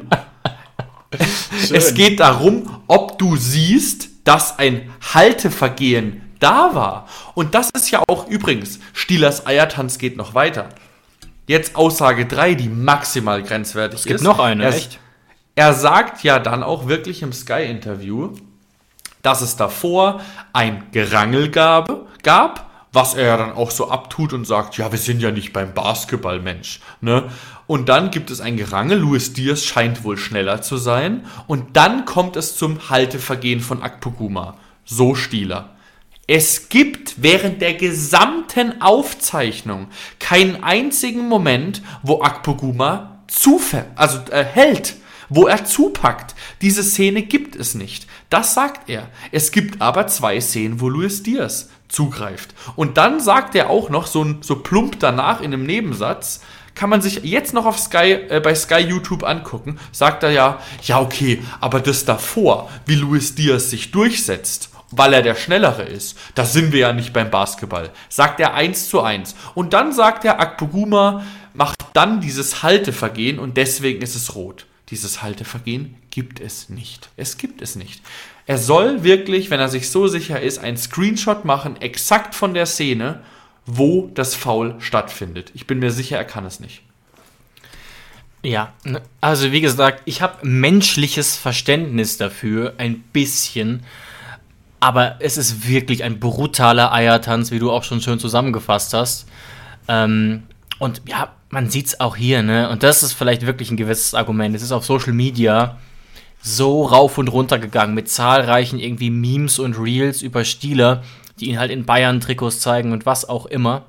es geht darum, ob du siehst, dass ein Haltevergehen da war. Und das ist ja auch übrigens, Stielers Eiertanz geht noch weiter. Jetzt Aussage 3, die maximal grenzwertig ist. Es gibt noch eine, echt? Er sagt ja dann auch wirklich im Sky-Interview, dass es davor ein Gerangel gab, was er ja dann auch so abtut und sagt, ja, wir sind ja nicht beim Basketball, Mensch. Ne? Und dann gibt es ein Gerangel, Luis Diaz scheint wohl schneller zu sein. Und dann kommt es zum Haltevergehen von Akpoguma. So Stieler. Es gibt während der gesamten Aufzeichnung keinen einzigen Moment, wo Akpoguma hält, wo er zupackt. Diese Szene gibt es nicht. Das sagt er. Es gibt aber 2 Szenen, wo Luis Diaz zugreift. Und dann sagt er auch noch so plump danach in einem Nebensatz, kann man sich jetzt noch auf bei Sky YouTube angucken, sagt er ja okay, aber das davor, wie Luis Diaz sich durchsetzt, weil er der Schnellere ist, da sind wir ja nicht beim Basketball. Sagt er 1:1. Und dann sagt er, Akpoguma macht dann dieses Haltevergehen und deswegen ist es rot. Dieses Haltevergehen gibt es nicht. Es gibt es nicht. Er soll wirklich, wenn er sich so sicher ist, einen Screenshot machen, exakt von der Szene, wo das Foul stattfindet. Ich bin mir sicher, er kann es nicht. Ja, also wie gesagt, ich habe menschliches Verständnis dafür, ein bisschen. Aber es ist wirklich ein brutaler Eiertanz, wie du auch schon schön zusammengefasst hast. Und ja, man sieht es auch hier, ne? Und das ist vielleicht wirklich ein gewisses Argument. Es ist auf Social Media so rauf und runter gegangen mit zahlreichen irgendwie Memes und Reels über Stieler, die ihn halt in Bayern-Trikots zeigen und was auch immer.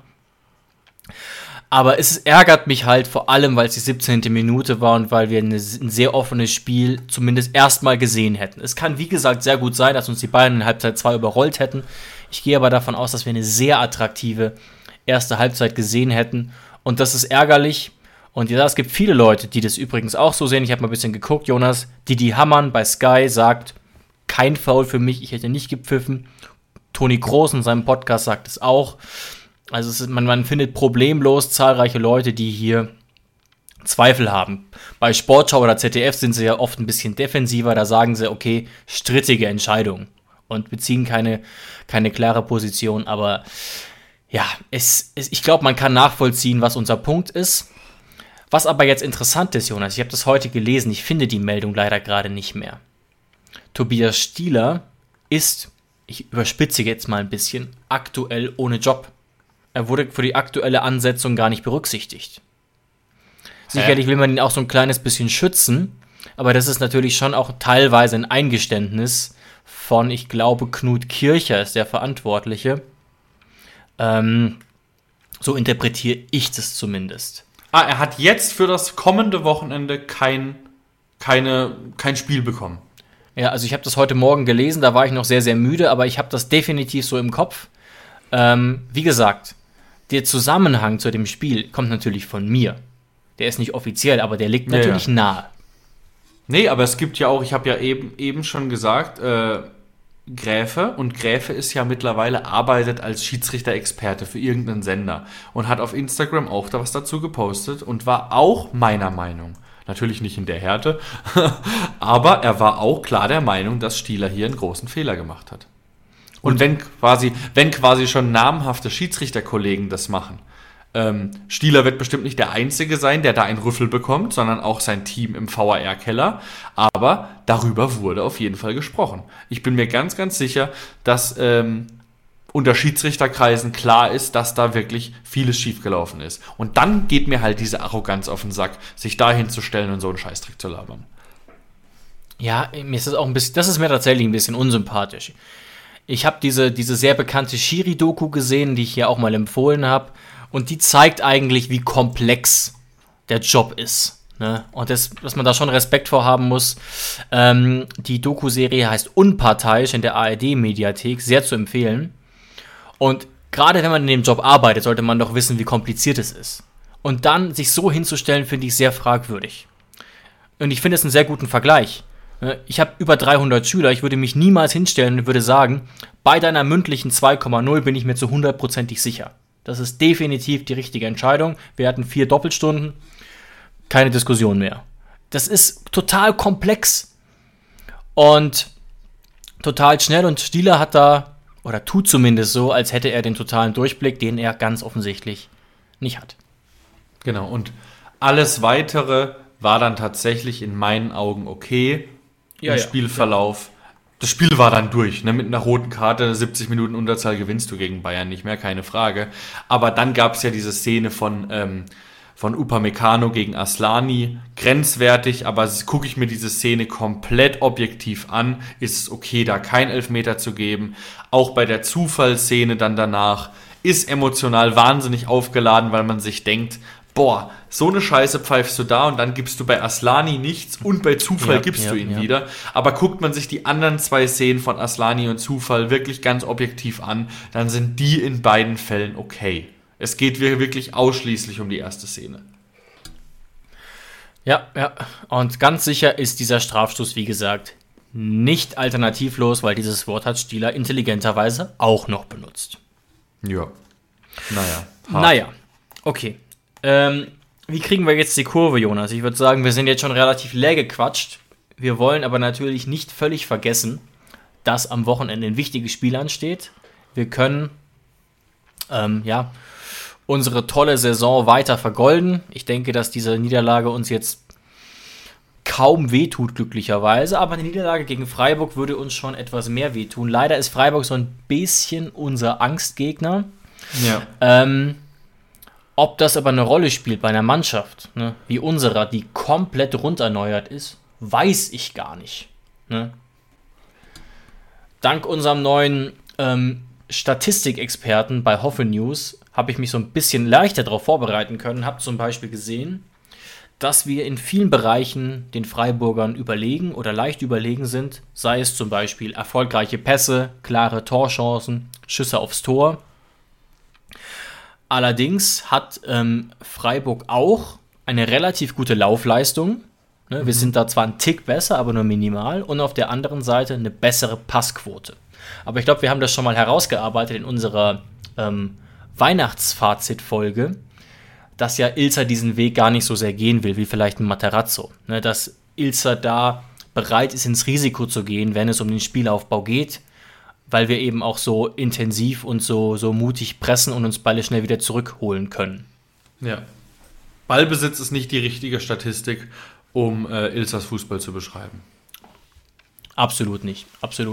Aber es ärgert mich halt vor allem, weil es die 17. Minute war und weil wir ein sehr offenes Spiel zumindest erstmal gesehen hätten. Es kann, wie gesagt, sehr gut sein, dass uns die Bayern in Halbzeit 2 überrollt hätten. Ich gehe aber davon aus, dass wir eine sehr attraktive erste Halbzeit gesehen hätten. Und das ist ärgerlich. Und ja, es gibt viele Leute, die das übrigens auch so sehen. Ich habe mal ein bisschen geguckt, Jonas. Didi Hamann bei Sky sagt, kein Foul für mich, ich hätte nicht gepfiffen. Toni Kroos in seinem Podcast sagt es auch. Also man findet problemlos zahlreiche Leute, die hier Zweifel haben. Bei Sportschau oder ZDF sind sie ja oft ein bisschen defensiver. Da sagen sie, okay, strittige Entscheidung. Und beziehen keine klare Position. Aber ja, ich glaube, man kann nachvollziehen, was unser Punkt ist. Was aber jetzt interessant ist, Jonas, ich habe das heute gelesen, ich finde die Meldung leider gerade nicht mehr. Tobias Stieler ist, ich überspitze jetzt mal ein bisschen, aktuell ohne Job. Er wurde für die aktuelle Ansetzung gar nicht berücksichtigt. Sicherlich will man ihn auch so ein kleines bisschen schützen, aber das ist natürlich schon auch teilweise ein Eingeständnis von, ich glaube, Knut Kircher ist der Verantwortliche. So interpretiere ich das zumindest. Er hat jetzt für das kommende Wochenende kein Spiel bekommen. Ja, also ich habe das heute Morgen gelesen, da war ich noch sehr, sehr müde, aber ich habe das definitiv so im Kopf. Wie gesagt, der Zusammenhang zu dem Spiel kommt natürlich von mir. Der ist nicht offiziell, aber der liegt natürlich nahe. Nee, aber es gibt ja auch, ich habe ja eben schon gesagt, Gräfe, und Gräfe ist ja mittlerweile, arbeitet als Schiedsrichter-Experte für irgendeinen Sender und hat auf Instagram auch da was dazu gepostet und war auch meiner Meinung, natürlich nicht in der Härte, aber er war auch klar der Meinung, dass Stieler hier einen großen Fehler gemacht hat. Und wenn quasi schon namhafte Schiedsrichterkollegen das machen, Stieler wird bestimmt nicht der Einzige sein, der da einen Rüffel bekommt, sondern auch sein Team im VAR-Keller. Aber darüber wurde auf jeden Fall gesprochen. Ich bin mir ganz, ganz sicher, dass unter Schiedsrichterkreisen klar ist, dass da wirklich vieles schiefgelaufen ist. Und dann geht mir halt diese Arroganz auf den Sack, sich da hinzustellen und so einen Scheißdreck zu labern. Ja, mir ist das auch ein bisschen, das ist mir tatsächlich ein bisschen unsympathisch. Ich habe diese sehr bekannte Schiri-Doku gesehen, die ich hier auch mal empfohlen habe. Und die zeigt eigentlich, wie komplex der Job ist. Ne? Und dass man da schon Respekt vor haben muss. Die Doku-Serie heißt Unparteiisch in der ARD-Mediathek, sehr zu empfehlen. Und gerade wenn man in dem Job arbeitet, sollte man doch wissen, wie kompliziert es ist. Und dann sich so hinzustellen, finde ich sehr fragwürdig. Und ich finde es einen sehr guten Vergleich. Ich habe über 300 Schüler, ich würde mich niemals hinstellen und würde sagen, bei deiner mündlichen 2,0 bin ich mir zu 100%ig sicher. Das ist definitiv die richtige Entscheidung. Wir hatten 4 Doppelstunden, keine Diskussion mehr. Das ist total komplex und total schnell und Stieler hat da, oder tut zumindest so, als hätte er den totalen Durchblick, den er ganz offensichtlich nicht hat. Genau, und alles Weitere war dann tatsächlich in meinen Augen okay im Spielverlauf. Das Spiel war dann durch, ne? Mit einer roten Karte, 70 Minuten Unterzahl gewinnst du gegen Bayern nicht mehr, keine Frage. Aber dann gab es ja diese Szene von Upamecano gegen Aslani, grenzwertig, aber gucke ich mir diese Szene komplett objektiv an, ist es okay, da kein Elfmeter zu geben. Auch bei der Zufallsszene dann danach ist emotional wahnsinnig aufgeladen, weil man sich denkt, boah, so eine Scheiße pfeifst du da und dann gibst du bei Aslani nichts und bei Zufall gibst du ihn wieder. Aber guckt man sich die anderen 2 Szenen von Aslani und Zufall wirklich ganz objektiv an, dann sind die in beiden Fällen okay. Es geht wirklich ausschließlich um die erste Szene. Ja. Und ganz sicher ist dieser Strafstoß, wie gesagt, nicht alternativlos, weil dieses Wort hat Stieler intelligenterweise auch noch benutzt. Ja. Naja, okay. Wie kriegen wir jetzt die Kurve, Jonas? Ich würde sagen, wir sind jetzt schon relativ leer gequatscht. Wir wollen aber natürlich nicht völlig vergessen, dass am Wochenende ein wichtiges Spiel ansteht. Wir können unsere tolle Saison weiter vergolden. Ich denke, dass diese Niederlage uns jetzt kaum wehtut, glücklicherweise. Aber eine Niederlage gegen Freiburg würde uns schon etwas mehr wehtun. Leider ist Freiburg so ein bisschen unser Angstgegner. Ja. Ob das aber eine Rolle spielt bei einer Mannschaft, ne, wie unserer, die komplett runderneuert ist, weiß ich gar nicht. Ne? Dank unserem neuen Statistikexperten bei Hoffe News habe ich mich so ein bisschen leichter darauf vorbereiten können. Habe zum Beispiel gesehen, dass wir in vielen Bereichen den Freiburgern überlegen oder leicht überlegen sind. Sei es zum Beispiel erfolgreiche Pässe, klare Torchancen, Schüsse aufs Tor. Allerdings hat Freiburg auch eine relativ gute Laufleistung. Ne? Wir sind da zwar einen Tick besser, aber nur minimal. Und auf der anderen Seite eine bessere Passquote. Aber ich glaube, wir haben das schon mal herausgearbeitet in unserer Weihnachtsfazit-Folge, dass ja Ilzer diesen Weg gar nicht so sehr gehen will, wie vielleicht ein Materazzo. Ne? Dass Ilzer da bereit ist, ins Risiko zu gehen, wenn es um den Spielaufbau geht, weil wir eben auch so intensiv und so mutig pressen und uns Bälle schnell wieder zurückholen können. Ja. Ballbesitz ist nicht die richtige Statistik, um Ilzers Fußball zu beschreiben. Absolut nicht.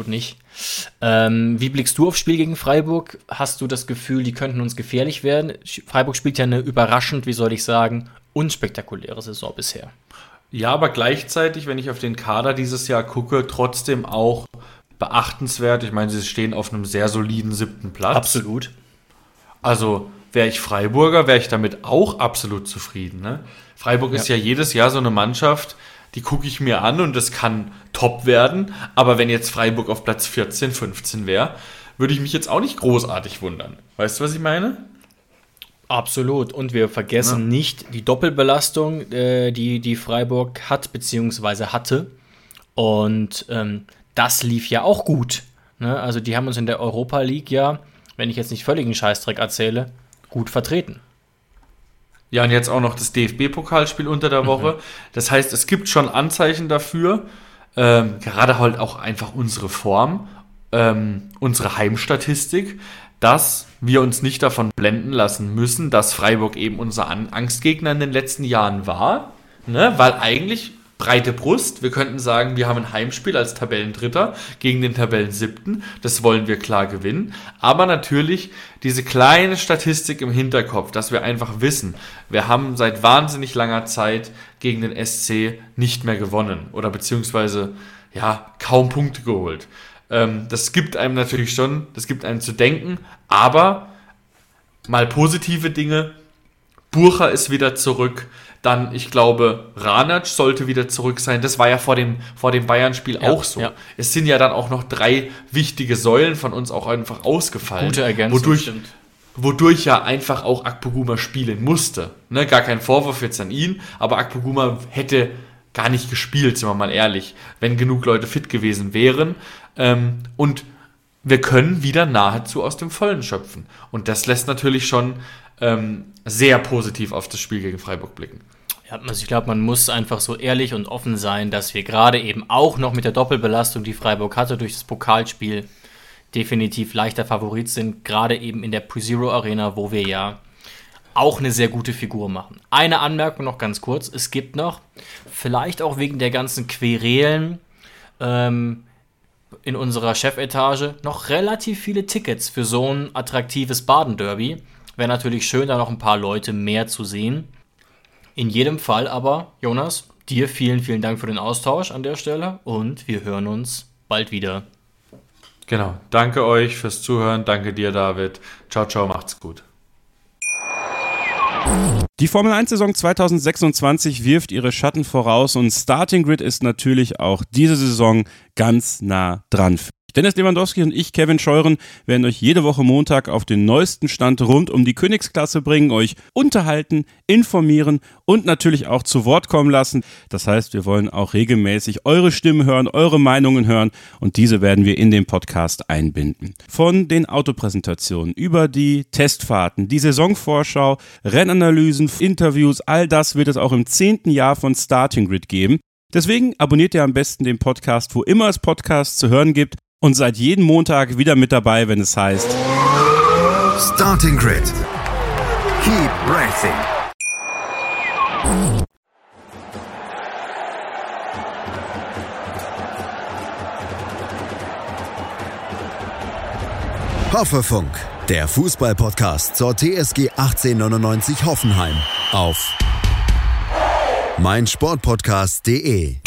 Wie blickst du aufs Spiel gegen Freiburg? Hast du das Gefühl, die könnten uns gefährlich werden? Freiburg spielt ja eine überraschend, wie soll ich sagen, unspektakuläre Saison bisher. Ja, aber gleichzeitig, wenn ich auf den Kader dieses Jahr gucke, trotzdem auch beachtenswert. Ich meine, sie stehen auf einem sehr soliden 7. Platz. Absolut. Also wäre ich Freiburger, wäre ich damit auch absolut zufrieden. Ne? Freiburg ist ja jedes Jahr so eine Mannschaft, die gucke ich mir an und das kann top werden. Aber wenn jetzt Freiburg auf Platz 14, 15 wäre, würde ich mich jetzt auch nicht großartig wundern. Weißt du, was ich meine? Absolut. Und wir vergessen nicht die Doppelbelastung, die Freiburg hat bzw. hatte. Und das lief ja auch gut. Ne? Also die haben uns in der Europa League ja, wenn ich jetzt nicht völligen Scheißdreck erzähle, gut vertreten. Ja, und jetzt auch noch das DFB-Pokalspiel unter der Woche. Das heißt, es gibt schon Anzeichen dafür, gerade halt auch einfach unsere Form, unsere Heimstatistik, dass wir uns nicht davon blenden lassen müssen, dass Freiburg eben unser Angstgegner in den letzten Jahren war. Ne? Weil eigentlich breite Brust, wir könnten sagen, wir haben ein Heimspiel als Tabellendritter gegen den Tabellen-7. Das wollen wir klar gewinnen. Aber natürlich diese kleine Statistik im Hinterkopf, dass wir einfach wissen, wir haben seit wahnsinnig langer Zeit gegen den SC nicht mehr gewonnen oder beziehungsweise kaum Punkte geholt. Das gibt einem natürlich schon, das gibt einem zu denken, aber mal positive Dinge. Burcha ist wieder zurück. Dann, ich glaube, Ranac sollte wieder zurück sein. Das war ja vor dem Bayern-Spiel auch so. Ja. Es sind ja dann auch noch 3 wichtige Säulen von uns auch einfach ausgefallen. Gute Ergänzung, wodurch ja einfach auch Akpoguma spielen musste. Ne, gar kein Vorwurf jetzt an ihn, aber Akpoguma hätte gar nicht gespielt, sind wir mal ehrlich, wenn genug Leute fit gewesen wären. Und wir können wieder nahezu aus dem Vollen schöpfen. Und das lässt natürlich schon sehr positiv auf das Spiel gegen Freiburg blicken. Ja, also ich glaube, man muss einfach so ehrlich und offen sein, dass wir gerade eben auch noch mit der Doppelbelastung, die Freiburg hatte durch das Pokalspiel, definitiv leichter Favorit sind, gerade eben in der Pre-Zero Arena, wo wir ja auch eine sehr gute Figur machen. Eine Anmerkung noch ganz kurz, es gibt noch, vielleicht auch wegen der ganzen Querelen in unserer Chefetage, noch relativ viele Tickets für so ein attraktives Baden-Derby. Wäre natürlich schön, da noch ein paar Leute mehr zu sehen. In jedem Fall aber, Jonas, dir vielen, vielen Dank für den Austausch an der Stelle und wir hören uns bald wieder. Genau, danke euch fürs Zuhören, danke dir, David. Ciao, ciao, macht's gut. Die Formel-1-Saison 2026 wirft ihre Schatten voraus und Starting Grid ist natürlich auch diese Saison ganz nah dran. Dennis Lewandowski und ich, Kevin Scheuren, werden euch jede Woche Montag auf den neuesten Stand rund um die Königsklasse bringen, euch unterhalten, informieren und natürlich auch zu Wort kommen lassen. Das heißt, wir wollen auch regelmäßig eure Stimmen hören, eure Meinungen hören und diese werden wir in den Podcast einbinden. Von den Autopräsentationen über die Testfahrten, die Saisonvorschau, Rennanalysen, Interviews, all das wird es auch im 10. Jahr von Starting Grid geben. Deswegen abonniert ihr am besten den Podcast, wo immer es Podcasts zu hören gibt. Und seid jeden Montag wieder mit dabei, wenn es heißt Starting Grid. Keep racing. Hoffefunk, der Fußball-Podcast zur TSG 1899 Hoffenheim auf meinsportpodcast.de.